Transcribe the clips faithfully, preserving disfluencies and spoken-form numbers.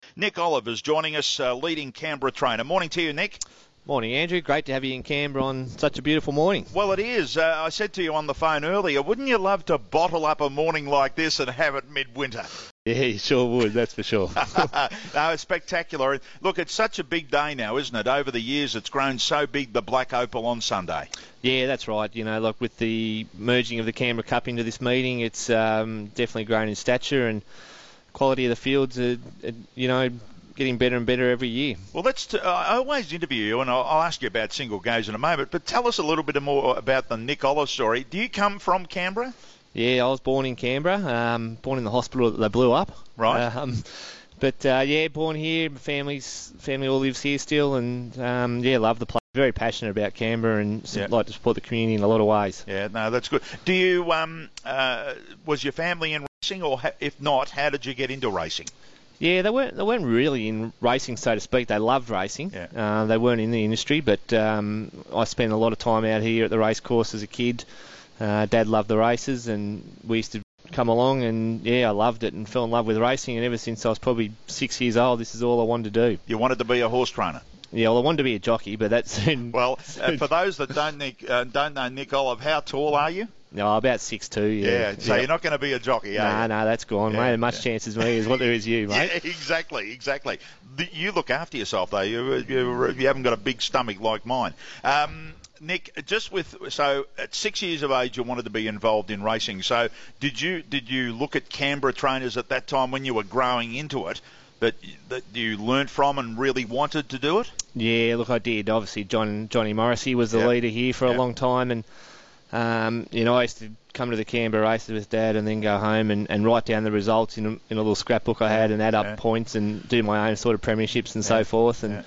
Nick Oliver's joining us, uh, leading Canberra trainer. Morning to you, Nick. Morning, Andrew. Great to have you in Canberra on such a beautiful morning. Well, it is. Uh, I said to you on the phone earlier, wouldn't you love to bottle up a morning like this and have it midwinter? Yeah, you sure would, that's for sure. No, it's spectacular. Look, it's such a big day now, isn't it? Over the years, it's grown so big, the Black Opal on Sunday. Yeah, that's right. You know, like with the merging of the Canberra Cup into this meeting, it's um, definitely grown in stature, and quality of the fields are, are you know, getting better and better every year. Well, let's. T- I always interview you, and I'll, I'll ask you about single gaze in a moment. But tell us a little bit more about the Nick Oliver story. Do you come from Canberra? Yeah, I was born in Canberra. Um, born in the hospital that they blew up. Right. Um, but uh, yeah, born here. My family's family all lives here still, and um, yeah, love the place. Very passionate about Canberra and Yeah. like to support the community in a lot of ways. Yeah, no, that's good. Do you? Um, uh, was your family in racing, or ha- if not, how did you get into racing? Yeah, they weren't they weren't really in racing, so to speak. They loved racing. Yeah. Uh, they weren't in the industry, but um, I spent a lot of time out here at the race course as a kid. Uh, Dad loved the races, and we used to come along, and yeah, I loved it and fell in love with racing. And ever since I was probably six years old, this is all I wanted to do. You wanted to be a horse trainer. Yeah, well, I wanted to be a jockey, but that's soon. Well, uh, for those that don't Nick, uh, don't know Nick Oliver, how tall are you? No, about six two. Yeah. Yeah, so yeah. you're not going to be a jockey, are Nah, you? no, that's gone, Yeah, mate. As much yeah. chance as me is what there is you, mate. Yeah, exactly, exactly. The, you look after yourself, though. You, you you haven't got a big stomach like mine. Um, Nick, just with so at six years of age, you wanted to be involved in racing. So did you did you look at Canberra trainers at that time when you were growing into it that that you learnt from and really wanted to do it? Yeah, look, I did. Obviously, John Johnny Morrissey was the Yep. leader here for Yep. a long time, and um, you know, I used to come to the Canberra races with Dad, and then go home and, and write down the results in a, in a little scrapbook I had, and add up Yeah. points and do my own sort of premierships and Yeah. so forth. And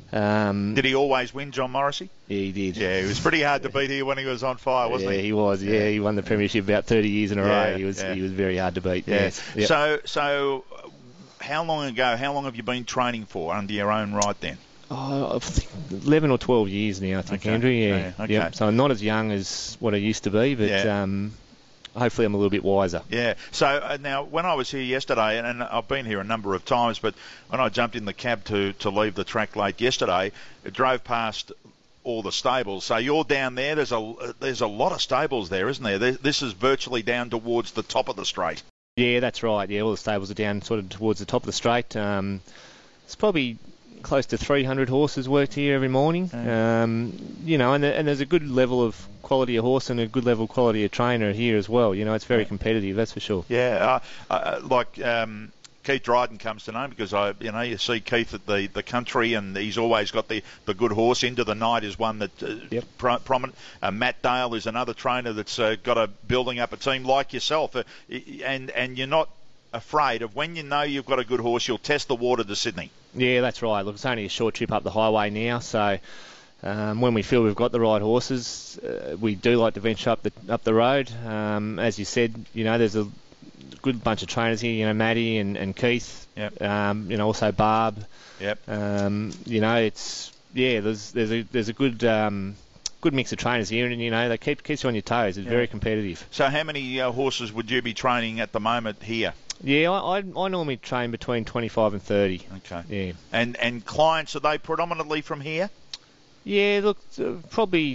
um, Did he always win, John Morrissey? yeah, he did. Yeah, he was pretty hard to beat here when he was on fire, wasn't yeah, he? he was. Yeah, he won the premiership about thirty years in a Yeah, row. He was yeah. he was very hard to beat. Yeah. Yes. Yep. So so, uh, how long ago? How long have you been training for under your own right then? Oh, I think eleven or twelve years now, I think, Okay. Andrew. Yeah. Yeah, okay. Yep. So I'm not as young as what I used to be, but Yeah. um, hopefully I'm a little bit wiser. Yeah. So uh, now, when I was here yesterday, and, and I've been here a number of times, but when I jumped in the cab to, to leave the track late yesterday, it drove past all the stables. So you're down there. There's a there's a lot of stables there, isn't there? This this is virtually down towards the top of the straight. Yeah, that's right. Yeah, all the stables are down sort of towards the top of the straight. Um, it's probably close to three hundred horses worked here every morning. Yeah. Um, you know, and, and there's a good level of quality of horse and a good level of quality of trainer here as well. You know, it's very Yeah. competitive, that's for sure. Yeah. Uh, uh, like. Um, Keith Dryden comes to name because I, you know, you see Keith at the, the country, and he's always got the, the good horse. Into the Night is one that uh, Yep. pro- prominent. Uh, Matt Dale is another trainer that's uh, got a building up a team like yourself, uh, and and you're not afraid of when you know you've got a good horse, you'll test the water to Sydney. Yeah, that's right. Look, it's only a short trip up the highway now, so um, when we feel we've got the right horses, uh, we do like to venture up the up the road. Um, as you said, you know, there's a good bunch of trainers here. You know, Matty and, and Keith. Yep. Um, you know, also Barb. Yep. Um, you know, it's yeah. There's there's a there's a good um, good mix of trainers here, and you know they keep keeps you on your toes. It's Yeah. very competitive. So how many uh, horses would you be training at the moment here? Yeah, I, I I normally train between twenty-five and thirty. Okay. Yeah. And and clients, are they predominantly from here? Yeah, look, uh, probably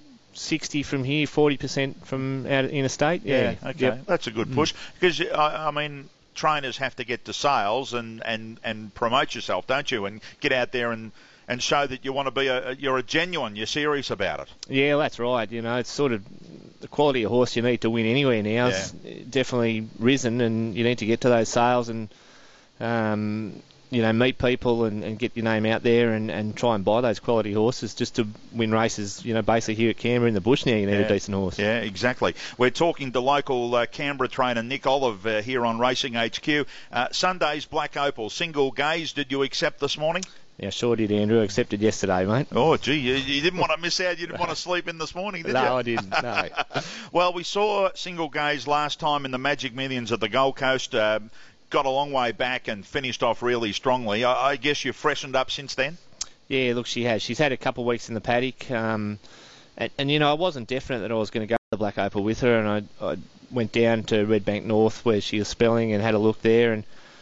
sixty from here, forty percent from out interstate. Yeah. Okay. Yep. That's a good push because I, I mean. Trainers have to get to sales and, and, and promote yourself, don't you? And get out there and, and show that you want to be a you're a genuine, you're serious about it. Yeah, that's right. You know, it's sort of the quality of horse you need to win anywhere now. It's definitely risen, and you need to get to those sales and um, you know, meet people and, and get your name out there and, and try and buy those quality horses just to win races. You know, basically here at Canberra in the bush now, you need Yeah. a decent horse. Yeah, exactly. We're talking to local uh, Canberra trainer Nick Oliver uh, here on Racing H Q. Uh, Sunday's Black Opal, single gaze. Did you accept this morning? Yeah, sure did, Andrew. Accepted yesterday, mate. Oh, gee, you, you didn't want to miss out. You didn't want to sleep in this morning, did no, you? I didn't. No. Well, we saw single gaze last time in the Magic Millions at the Gold Coast. Uh, got a long way back and finished off really strongly. I, I guess you've freshened up since then? Yeah, look, she has. She's had a couple of weeks in the paddock. Um, and, and, you know, I wasn't definite that I was going to go to the Black Opal with her, and I, I went down to Redbank North where she was spelling and had a look there. And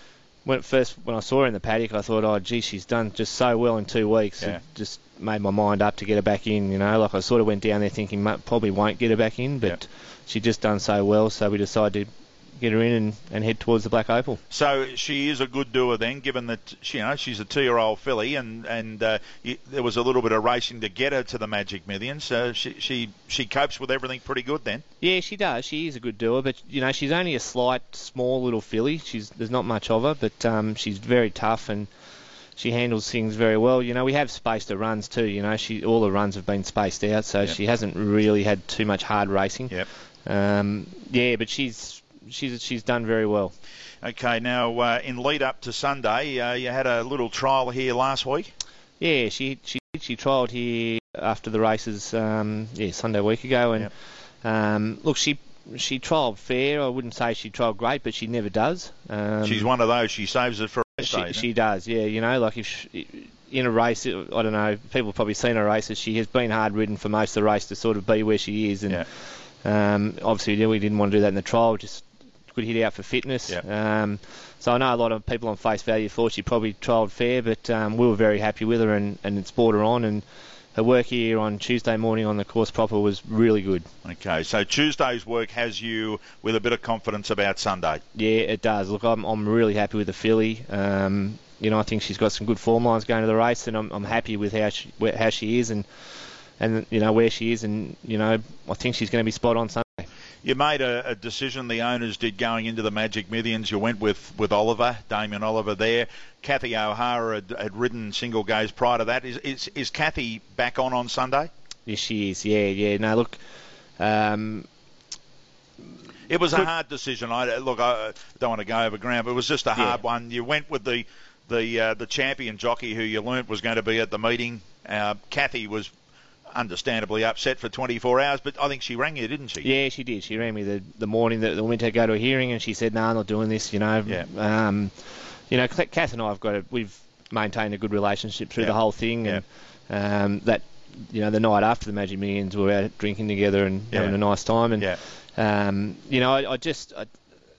when first when I saw her in the paddock, I thought, oh, gee, she's done just so well in two weeks. Yeah. It just made my mind up to get her back in. You know, like I sort of went down there thinking probably won't get her back in, but yeah. she just done so well, so we decided to get her in and, and head towards the Black Opal. So she is a good doer then, given that she, you know she's a two-year-old filly, and and uh, y- there was a little bit of racing to get her to the Magic Millions. So she she she copes with everything pretty good then. Yeah, she does. She is a good doer, but you know she's only a slight, small little filly. She's there's not much of her, but um, she's very tough and she handles things very well. You know, we have spaced her runs too. You know, she all the runs have been spaced out, so yep. she hasn't really had too much hard racing. Yep. Um, yeah, but she's. She's she's done very well. Okay, now uh, in lead up to Sunday, uh, you had a little trial here last week. Yeah, she she she trialled here after the races. Um, yeah, Sunday week ago, and yep. um, look, she she trialled fair. I wouldn't say she trialled great, but she never does. Um, She's one of those. She saves it for a race she, day. She does. Yeah, you know, like if she, in a race, I don't know. People have probably seen her races. She has been hard ridden for most of the race to sort of be where she is, and yeah. um, obviously yeah, we didn't want to do that in the trial. Just could hit out for fitness. Yep. Um, so I know a lot of people on face value thought she probably trialled fair, but um, we were very happy with her and, and it's brought her on. And her work here on Tuesday morning on the course proper was really good. Okay, so Tuesday's work has you with a bit of confidence about Sunday. Yeah, it does. Look, I'm I'm really happy with the filly. Um, you know, I think she's got some good form lines going to the race, and I'm I'm happy with how she where, how she is and and you know where she is, and you know I think she's going to be spot on Sunday. You made a, a decision, the owners did, going into the Magic Millions. You went with, with Oliver, Damien Oliver there. Kathy O'Hara had, had ridden single gaze prior to that. Is, is is Kathy back on on Sunday? Yes, she is. Yeah, yeah. No, look, um, it was a hard decision. I look, I don't want to go over ground, but it was just a hard yeah. one. You went with the the uh, the champion jockey who you learnt was going to be at the meeting. Uh, Kathy was understandably upset for twenty-four hours, but I think she rang you, didn't she? Yeah, she did. She rang me the, the morning that we went to go to a hearing, and she said, "No, I'm not doing this." You know, yeah. um, you know, Kath and I have got a, we've maintained a good relationship through yeah. the whole thing, and yeah. um, that you know the night after the Magic Millions, we were out drinking together and yeah. having a nice time, and yeah. um, you know, I, I just I,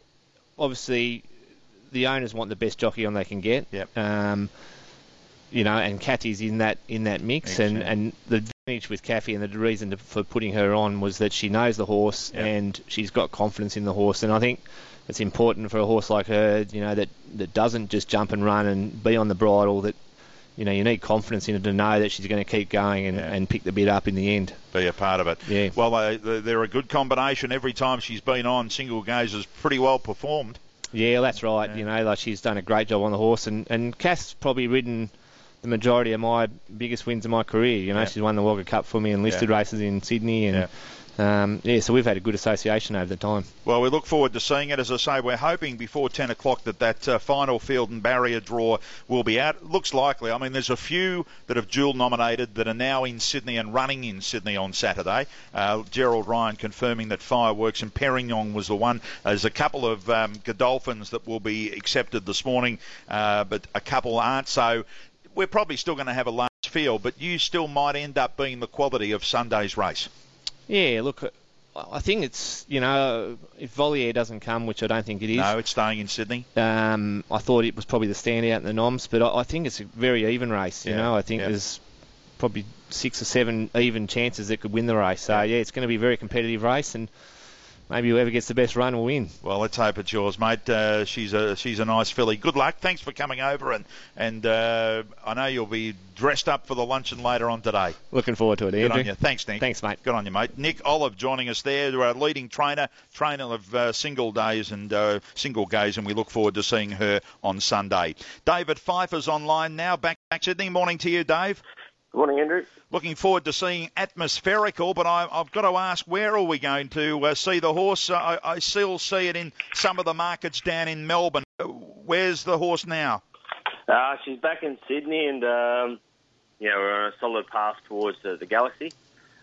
obviously the owners want the best jockey on they can get. Yep. Um, you know, and Kathy's in that in that mix, Excellent. and, and the advantage with Kathy and the reason to, for putting her on was that she knows the horse yep. and she's got confidence in the horse, and I think it's important for a horse like her, you know, that, that doesn't just jump and run and be on the bridle, that, you know, you need confidence in her to know that she's going to keep going and, yeah. and pick the bit up in the end. Be a part of it. Yeah. Well, they, they're a good combination. Every time she's been on, single gaze has pretty well performed. Yeah, that's right. Yeah. You know, like she's done a great job on the horse, and, and Kath's probably ridden the majority of my biggest wins of my career. You know, yeah. she's won the Wagga Cup for me and listed yeah. races in Sydney, and yeah. um, yeah, so we've had a good association over the time. Well, we look forward to seeing it. As I say, we're hoping before ten o'clock that that uh, final field and barrier draw will be out. It looks likely. I mean, there's a few that have dual nominated that are now in Sydney and running in Sydney on Saturday. Uh, Gerald Ryan confirming that Fireworks and Perignon was the one. There's a couple of um, Godolphins that will be accepted this morning, uh, but a couple aren't. So we're probably still going to have a large field, but you still might end up being the quality of Sunday's race. Yeah, look, I think it's, you know, if Voliere doesn't come, which I don't think it is. No, it's staying in Sydney. Um, I thought it was probably the standout in the noms, but I, I think it's a very even race, you yeah, know. I think yeah. there's probably six or seven even chances that could win the race. So, yeah, yeah it's going to be a very competitive race, and maybe whoever gets the best run will win. Well, let's hope it's yours, mate. Uh, she's a she's a nice filly. Good luck. Thanks for coming over, and and uh, I know you'll be dressed up for the luncheon later on today. Looking forward to it, Andrew. Good on you. Thanks, Nick. Thanks, mate. Good on you, mate. Nick Olive joining us there, our leading trainer, trainer of uh, single days and uh, single gaze, and we look forward to seeing her on Sunday. David Pfeiffer's online now. Back back Sydney. Morning to you, Dave. Good morning, Andrew. Looking forward to seeing Atmospherical, but I, I've got to ask, where are we going to uh, see the horse? Uh, I, I still see it in some of the markets down in Melbourne. Where's the horse now? Uh, she's back in Sydney, and um, you know, we're on a solid path towards the, the Galaxy.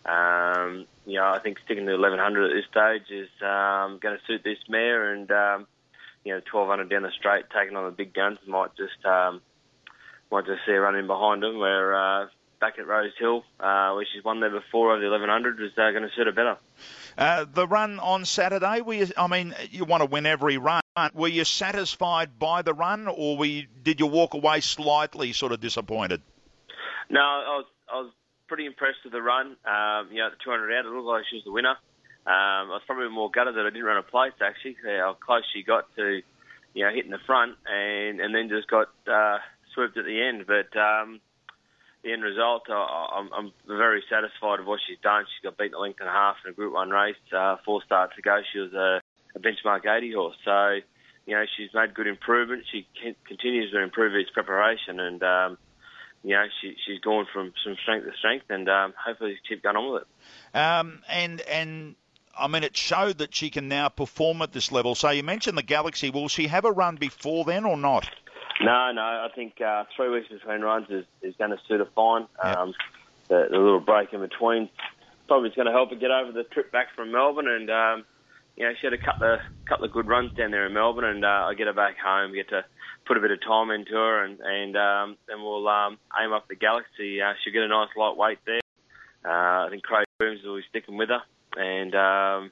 Um, you know, I think sticking to eleven hundred at this stage is um, going to suit this mare, and um, you know, twelve hundred down the straight, taking on the big guns, might just um, might just see her running behind them. Where uh, back at Rose Hill, uh, where she's won there before over the eleven hundred, was uh, going to suit her better. Uh, the run on Saturday, were you, I mean, you want to win every run. Were you satisfied by the run, or were you, did you walk away slightly sort of disappointed? No, I was, I was pretty impressed with the run. Um, you know, at the two hundred out, it looked like she was the winner. Um, I was probably more gutted that I didn't run a place, actually, how close she got to, you know, hitting the front, and, and then just got uh, swooped at the end. But um, the end result, I, I'm, I'm very satisfied with what she's done. She's got beaten a length and a half in a Group one race. Uh, four starts ago, she was a, a benchmark eighty horse. So, you know, she's made good improvements. She can, continues to improve its preparation, and, um, you know, she, she's gone from some strength to strength, and um, hopefully keep going on with it. Um, and and... I mean, it showed that she can now perform at this level. So you mentioned the Galaxy. Will she have a run before then or not? No, no. I think uh, three weeks between runs is, is going to suit her fine. Yep. Um, the, the little break in between probably is going to help her get over the trip back from Melbourne. And, um, you know, she had a couple of, couple of good runs down there in Melbourne, and uh, I get her back home, get to put a bit of time into her, and, and um, then we'll um, aim up the Galaxy. Uh, she'll get a nice light weight there. Uh, I think Craig Williams will be sticking with her. And, um,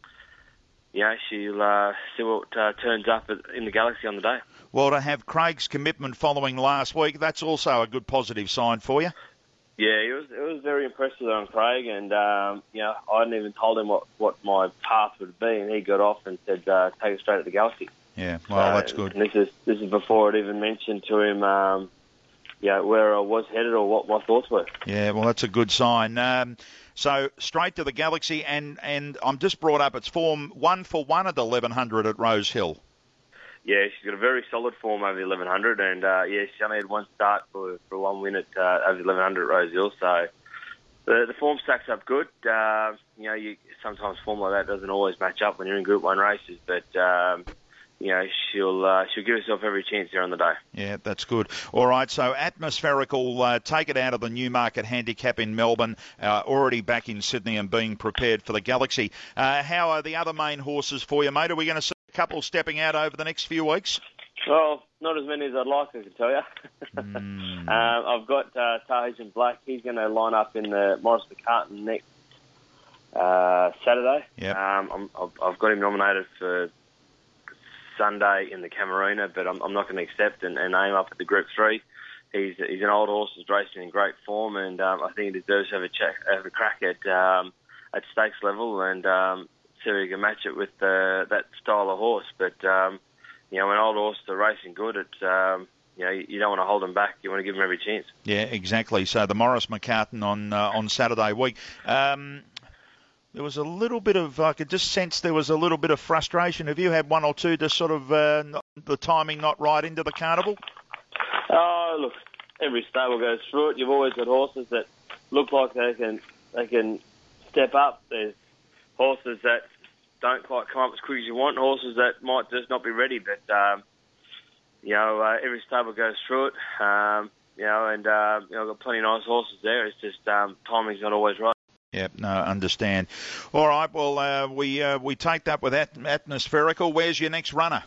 yeah, she'll uh, see what uh, turns up in the Galaxy on the day. Well, to have Craig's commitment following last week, that's also a good positive sign for you. Yeah, it was it was very impressive on Craig, and, um, you know, I hadn't even told him what, what my path would be, and he got off and said, uh, take it straight at the Galaxy. Yeah, well, so, that's good. And this is, this is before I'd even mentioned to him, um, yeah, where I was headed or what my thoughts were. Yeah, well, that's a good sign. Um, so straight to the Galaxy, and, and I'm just brought up its form one for one at eleven hundred at Rose Hill. Yeah, she's got a very solid form over the eleven hundred, and uh, yeah, she only had one start for for one win at uh, over the eleven hundred at Rose Hill. So the the form stacks up good. Uh, you know, you sometimes form like that doesn't always match up when you're in Group One races, but um, you know, she'll uh, she'll give herself every chance here on the day. Yeah, that's good. All right, so Atmospherical, uh, take it out of the Newmarket Handicap in Melbourne, uh, already back in Sydney and being prepared for the Galaxy. Uh, how are the other main horses for you, mate? Are we going to see a couple stepping out over the next few weeks? Well, not as many as I'd like, I can tell you. mm. um, I've got uh, Tahitian Black. He's going to line up in the Morris McCartan next uh, Saturday. Yep. Um, I'm, I've, I've got him nominated for Sunday in the Camarina, but I'm, I'm not going to accept and, and aim up at the Group three. He's he's an old horse, he's racing in great form, and um, I think he deserves to have a, check, have a crack at um, at stakes level, and um, see if he can match it with uh, that style of horse. But um, you know, when old horses are racing good, it's um, you know, you don't want to hold them back. You want to give them every chance. Yeah, exactly. So the Morris McCartan on uh, on Saturday week. Um, There was a little bit of, I could just sense there was a little bit of frustration. Have you had one or two just sort of uh, not, the timing not right into the carnival? Oh, look, every stable goes through it. You've always got horses that look like they can they can step up. There's horses that don't quite come up as quick as you want, horses that might just not be ready. But, um, you know, uh, every stable goes through it. Um, you know, and, uh, you know, I've got plenty of nice horses there. It's just um, timing's not always right. Yep, no, understand. All right, well, uh, we uh, we take that with at- Atmospherical. Where's your next runner?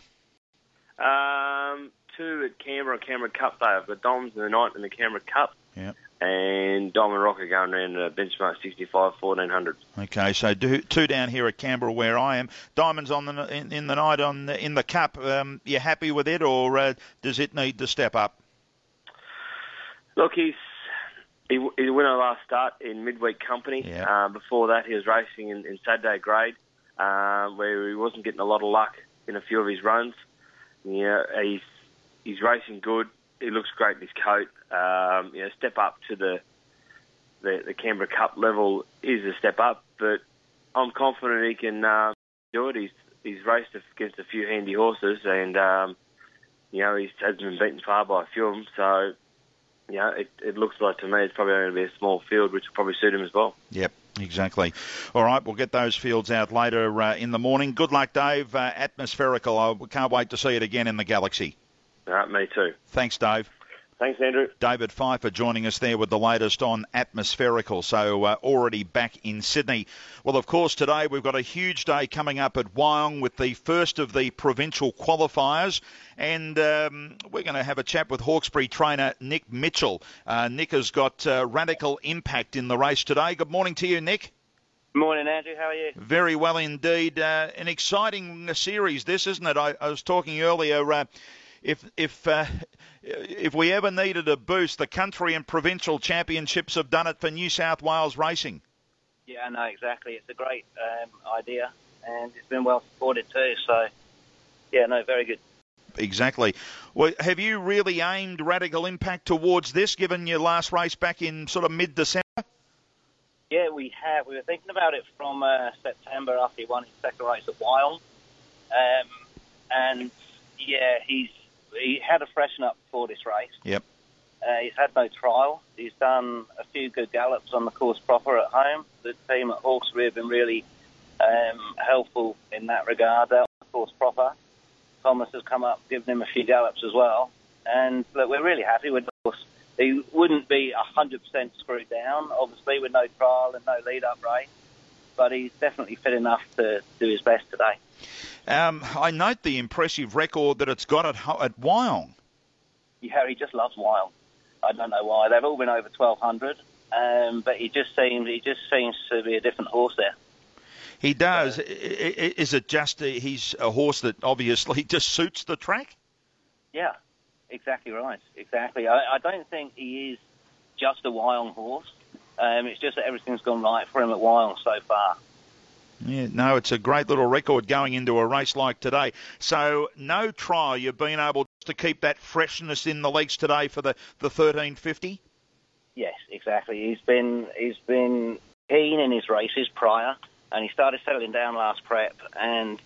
Um, two at Canberra, Canberra Cup Day. I've got Doms in the night in the Canberra Cup. Yep. And Diamond Rocker going around uh, benchmark sixty-five, fourteen hundred. Okay, so do, two down here at Canberra where I am. Diamond's on the in, in the night on the, in the Cup. Um, you happy with it, or uh, does it need to step up? Look, he's He, he won our last start in midweek company. Yeah. Uh, before that, he was racing in, in Saturday grade, uh, where he wasn't getting a lot of luck in a few of his runs. Yeah, he's he's racing good. He looks great in his coat. Um, you know, step up to the, the the Canberra Cup level is a step up, but I'm confident he can uh, do it. He's he's raced against a few handy horses, and um, you know, he hasn't been beaten far by a few of them. So. Yeah, it, it looks like to me it's probably going to be a small field, which will probably suit him as well. Yep, exactly. All right, we'll get those fields out later uh, in the morning. Good luck, Dave. Uh, Atmospherical. I can't wait to see it again in the Galaxy. All right, me too. Thanks, Dave. Thanks, Andrew. David Pfeiffer joining us there with the latest on Atmospherical, so uh, already back in Sydney. Well, of course, today we've got a huge day coming up at Wyong with the first of the provincial qualifiers, and um, we're going to have a chat with Hawkesbury trainer Nick Mitchell. Uh, Nick has got uh, Radical Impact in the race today. Good morning to you, Nick. Morning, Andrew. How are you? Very well indeed. Uh, an exciting series, this, isn't it? I, I was talking earlier... Uh, If if uh, if we ever needed a boost, the country and provincial championships have done it for New South Wales racing. Yeah, I know, exactly. It's a great um, idea, and it's been well supported too. So, yeah, no, very good. Exactly. Well, have you really aimed Radical Impact towards this, given your last race back in sort of mid-December? Yeah, we have. We were thinking about it from uh, September after he won his second race at Wyong. Um, and, yeah, he's he had a freshen up before this race. Yep. Uh, he's had no trial. He's done a few good gallops on the course proper at home. The team at Hawkesbury have been really um, helpful in that regard out on the course proper. Thomas has come up, given him a few gallops as well. And look, we're really happy with the horse. He wouldn't be one hundred percent screwed down, obviously, with no trial and no lead-up race. But he's definitely fit enough to do his best today. Um, I note the impressive record that it's got at, at Wyong. Yeah, he just loves Wyong. I don't know why. They've all been over twelve hundred, um, but he just seems he just seems to be a different horse there. He does. Uh, Is it just a, he's a horse that obviously just suits the track? Yeah, exactly right. Exactly. I, I don't think he is just a Wyong horse. Um, it's just that everything's gone right for him at Wyong so far. Yeah, no, it's a great little record going into a race like today. So no trial, you've been able to keep that freshness in the legs today for the, the thirteen fifty? Yes, exactly. He's been he's been keen in his races prior, and he started settling down last prep, and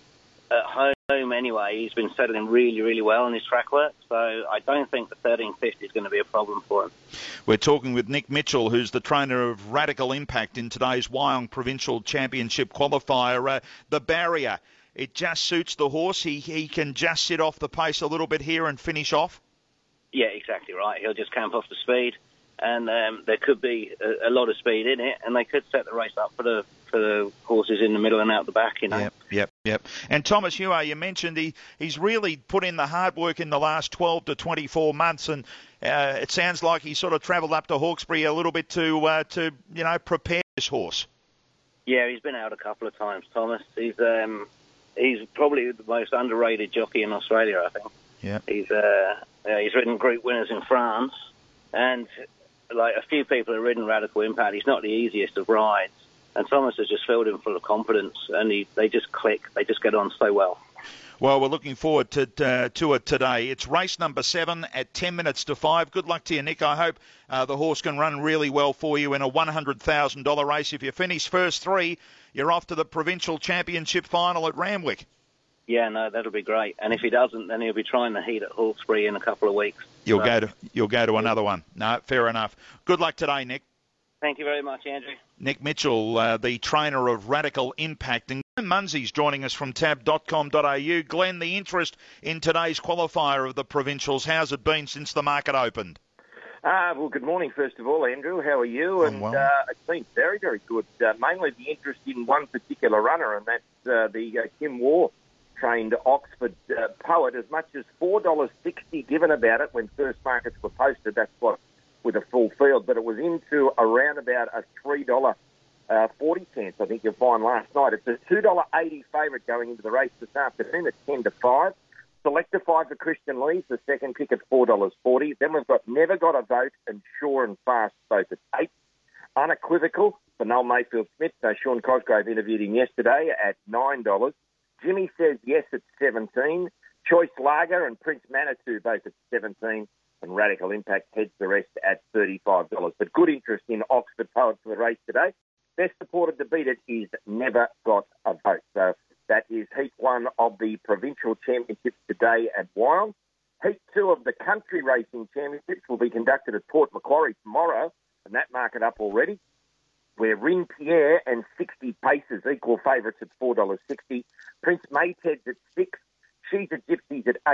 at home anyway, he's been settling really, really well in his track work, so I don't think the thirteen fifty is going to be a problem for him. We're talking with Nick Mitchell, who's the trainer of Radical Impact in today's Wyong Provincial Championship qualifier. Uh, the barrier, it just suits the horse. He he can just sit off the pace a little bit here and finish off? Yeah, exactly right. He'll just camp off the speed, and um, there could be a, a lot of speed in it, and they could set the race up for the for the horses in the middle and out the back, you know. Yep, yep, yep. And Thomas Hua, you mentioned he, he's really put in the hard work in the last twelve to twenty-four months, and uh, it sounds like he sort of travelled up to Hawkesbury a little bit to uh, to you know prepare this horse. Yeah, he's been out a couple of times, Thomas. He's um, he's probably the most underrated jockey in Australia, I think. Yeah. He's uh, yeah, he's ridden Group winners in France, and like a few people have ridden Radical Impact. He's not the easiest of rides. And Thomas has just filled him full of confidence, and he, they just click. They just get on so well. Well, we're looking forward to uh, to it today. It's race number seven at ten minutes to five. Good luck to you, Nick. I hope uh, the horse can run really well for you in a one hundred thousand dollars race. If you finish first three, you're off to the Provincial Championship final at Randwick. Yeah, no, that'll be great. And if he doesn't, then he'll be trying the heat at Hawkesbury in a couple of weeks. You'll so. go to you'll go to another one. No, fair enough. Good luck today, Nick. Thank you very much, Andrew. Nick Mitchell, uh, the trainer of Radical Impact. And Glenn Munsey's joining us from tab dot com dot a u. Glenn, the interest in today's qualifier of the provincials, how's it been since the market opened? Uh, well, good morning, first of all, Andrew. How are you? I'm and well. uh, it's been very, very good. Uh, mainly the interest in one particular runner, and that's uh, the uh, Kim Waugh trained Oxford uh, Poet. As much as four dollars sixty given about it when first markets were posted. That's what with a full field, but it was into around about a three dollars forty cents, I think you'll find last night. It's a two dollars eighty favourite going into the race this afternoon at ten to five. Selector five for Christian Lees, the second pick at four dollars forty. Then we've got Never Got a Vote and Sure and Fast both at eight. Unequivocal for Noel Mayfield-Smith. So Sean Cosgrove interviewed him yesterday at nine dollars. Jimmy Says Yes at seventeen. Choice Lager and Prince Manitou both at seventeen. And Radical Impact heads the rest at thirty-five dollars. But good interest in Oxford Poet for the race today. Best supported to beat it is Never Got a Vote. So that is Heat one of the Provincial Championships today at Wyong. Heat two of the Country Racing Championships will be conducted at Port Macquarie tomorrow, and that market up already, where Rin Pierre and sixty Paces equal favourites at four dollars sixty. Prince Mayted's at six. She's at Gypsies at eight.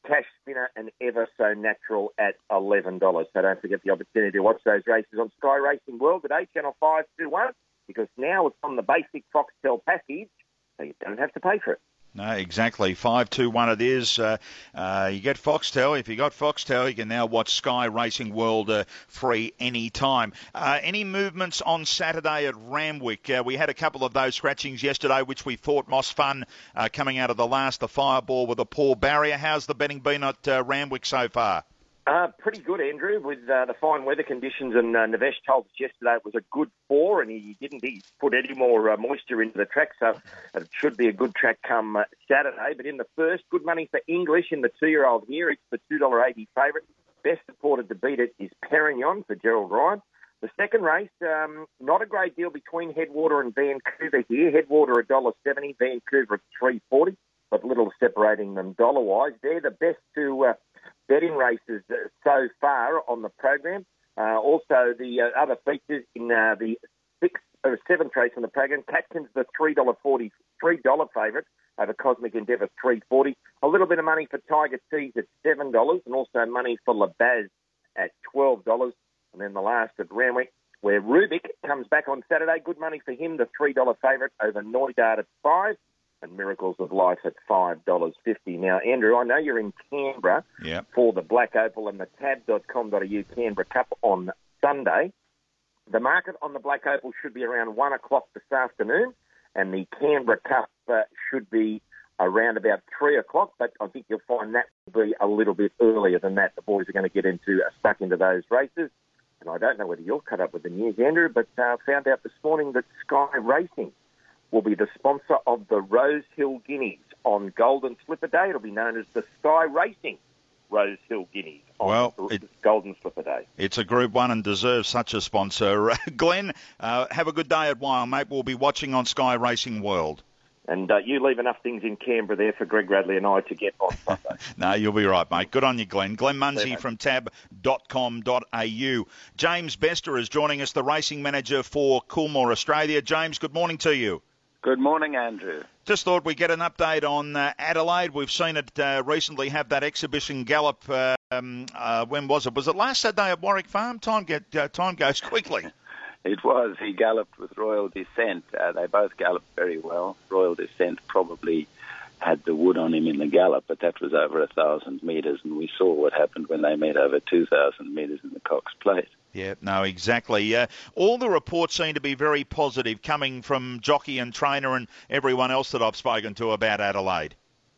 Cash Spinner and Ever So Natural at eleven dollars. So don't forget the opportunity to watch those races on Sky Racing World today, Channel five two one, because now it's on the basic Foxtel package, so you don't have to pay for it. No, exactly. five two one it is. Uh, uh, you get Foxtel. If you got Foxtel, you can now watch Sky Racing World uh, free anytime. Uh, any movements on Saturday at Randwick? Uh, we had a couple of those scratchings yesterday, which we thought was fun uh, coming out of the last, the Fireball with a poor barrier. How's the betting been at uh, Randwick so far? Uh, pretty good, Andrew, with uh, the fine weather conditions, and uh, Navesh told us yesterday it was a good four, and he didn't he put any more uh, moisture into the track, so it should be a good track come uh, Saturday. But in the first, good money for English in the two-year-old here. It's the two dollars eighty favourite. Best supported to beat it is Perignon for Gerald Ryan. The second race, um, not a great deal between Headwater and Vancouver here. Headwater one dollar seventy, Vancouver at three dollars forty, but little separating them dollar-wise. They're the best two Uh, betting races uh, so far on the program. Uh, also, the uh, other features in uh, the sixth or seventh race on the program. Catkins, the three dollars forty, three dollars favourite over Cosmic Endeavour, three dollars forty. A little bit of money for Tiger Tease at seven dollars, and also money for Labaz at twelve dollars. And then the last at Randwick, where Rubik comes back on Saturday. Good money for him, the three dollars favourite over Noidard at five dollars. And Miracles of Life at five dollars fifty. Now, Andrew, I know you're in Canberra yep. for the Black Opal and the tab dot com dot a u Canberra Cup on Sunday. The market on the Black Opal should be around one o'clock this afternoon, and the Canberra Cup uh, should be around about three o'clock, but I think you'll find that will be a little bit earlier than that. The boys are going to get into uh, stuck into those races. And I don't know whether you're cut up with the news, Andrew, but uh, found out this morning that Sky Racing will be the sponsor of the Rose Hill Guineas on Golden Slipper Day. It'll be known as the Sky Racing Rose Hill Guineas on well, it, Golden Slipper Day. It's a Group one and deserves such a sponsor. Glenn, uh, have a good day at Wyong, mate. We'll be watching on Sky Racing World. And uh, you leave enough things in Canberra there for Greg Radley and I to get on Sunday. No, you'll be right, mate. Good on you, Glenn. Glenn Munsey from tab dot com dot a u. James Bester is joining us, the racing manager for Coolmore Australia. James, good morning to you. Good morning, Andrew. Just thought we'd get an update on uh, Adelaide. We've seen it uh, recently have that exhibition gallop. Uh, um, uh, when was it? Was it last Saturday at Warwick Farm? Time get uh, time goes quickly. It was. He galloped with Royal Descent. Uh, they both galloped very well. Royal Descent probably had the wood on him in the gallop, but that was over a thousand metres, and we saw what happened when they met over two thousand metres in the Cox Plate. Yeah, no, exactly. Uh, all the reports seem to be very positive coming from jockey and trainer and everyone else that I've spoken to about Adelaide.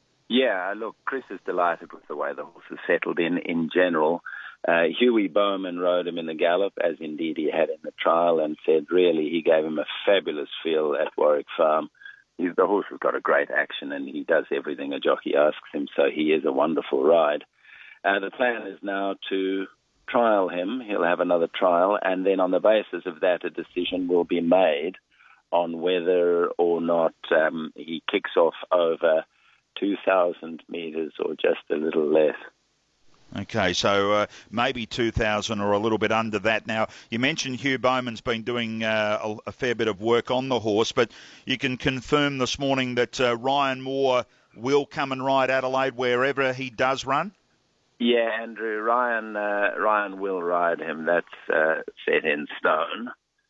Yeah, look, Chris is delighted with the way the horse has settled in in general. Uh, Huey Bowman rode him in the gallop, as indeed he had in the trial, and said really he gave him a fabulous feel at Warwick Farm. He's, the horse has got a great action and he does everything a jockey asks him, so he is a wonderful ride. Uh, the plan is now to trial him. He'll have another trial, and then on the basis of that, a decision will be made on whether or not um, he kicks off over two thousand metres or just a little less. Okay, so uh, maybe two thousand or a little bit under that. Now, you mentioned Hugh Bowman's been doing uh, a, a fair bit of work on the horse, but you can confirm this morning that uh, Ryan Moore will come and ride Adelaide wherever he does run? Yeah, Andrew, Ryan uh, Ryan will ride him. That's uh, set in stone.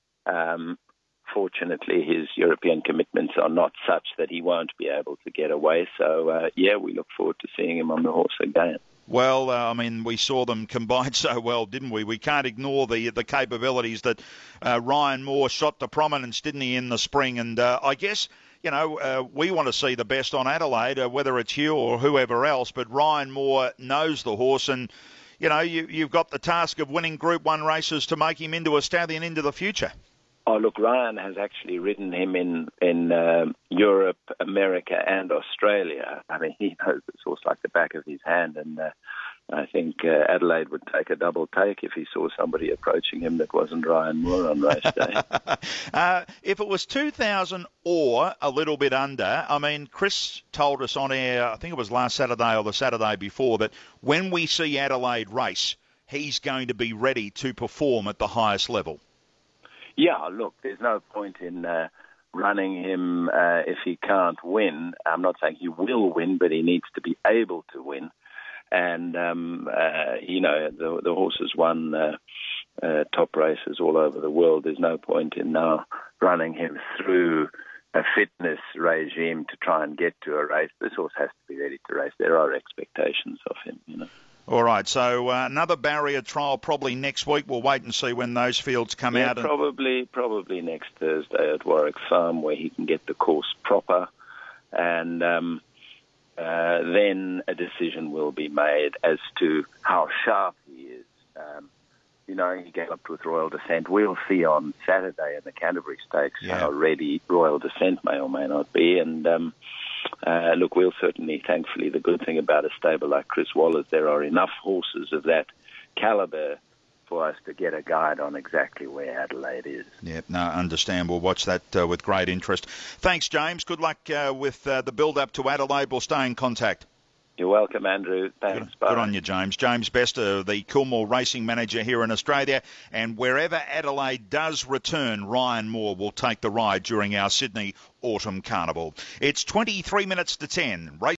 Um, fortunately, his European commitments are not such that he won't be able to get away. So, uh, yeah, we look forward to seeing him on the horse again. Well, uh, I mean, we saw them combine so well, didn't we? We can't ignore the the capabilities that uh, Ryan Moore shot to prominence, didn't he, in the spring? And uh, I guess, you know, uh, we want to see the best on Adelaide, uh, whether it's Hugh or whoever else, but Ryan Moore knows the horse, and, you know, you, you've got the task of winning Group one races to make him into a stallion into the future. Oh, look, Ryan has actually ridden him in, in um, Europe, America, and Australia. I mean, he knows this horse like the back of his hand, and uh, I think uh, Adelaide would take a double take if he saw somebody approaching him that wasn't Ryan Moore on race day. uh, if it was two thousand or a little bit under, I mean, Chris told us on air, I think it was last Saturday or the Saturday before, that when we see Adelaide race, he's going to be ready to perform at the highest level. Yeah, look, there's no point in uh, running him uh, if he can't win. I'm not saying he will win, but he needs to be able to win. And, um, uh, you know, the, the horse has won uh, uh, top races all over the world. There's no point in now running him through a fitness regime to try and get to a race. This horse has to be ready to race. There are expectations of him, you know. All right, so uh, another barrier trial probably next week. We'll wait and see when those fields come yeah, out. And... Probably probably next Thursday at Warwick Farm, where he can get the course proper. And um, uh, then a decision will be made as to how sharp he is. Um, you know, he galloped with Royal Descent. We'll see on Saturday in the Canterbury Stakes yeah. how ready Royal Descent may or may not be. And... Um, Uh, look, we'll certainly, thankfully, the good thing about a stable like Chris Waller's, there are enough horses of that calibre for us to get a guide on exactly where Adelaide is. Yeah, no, understand. We'll watch that uh, with great interest. Thanks, James. Good luck uh, with uh, the build-up to Adelaide. We'll stay in contact. You're welcome, Andrew. Thanks. Good, Bye. good on you, James. James Bester, the Coolmore racing manager here in Australia. And wherever Adelaide does return, Ryan Moore will take the ride during our Sydney Autumn Carnival. It's twenty-three minutes to ten.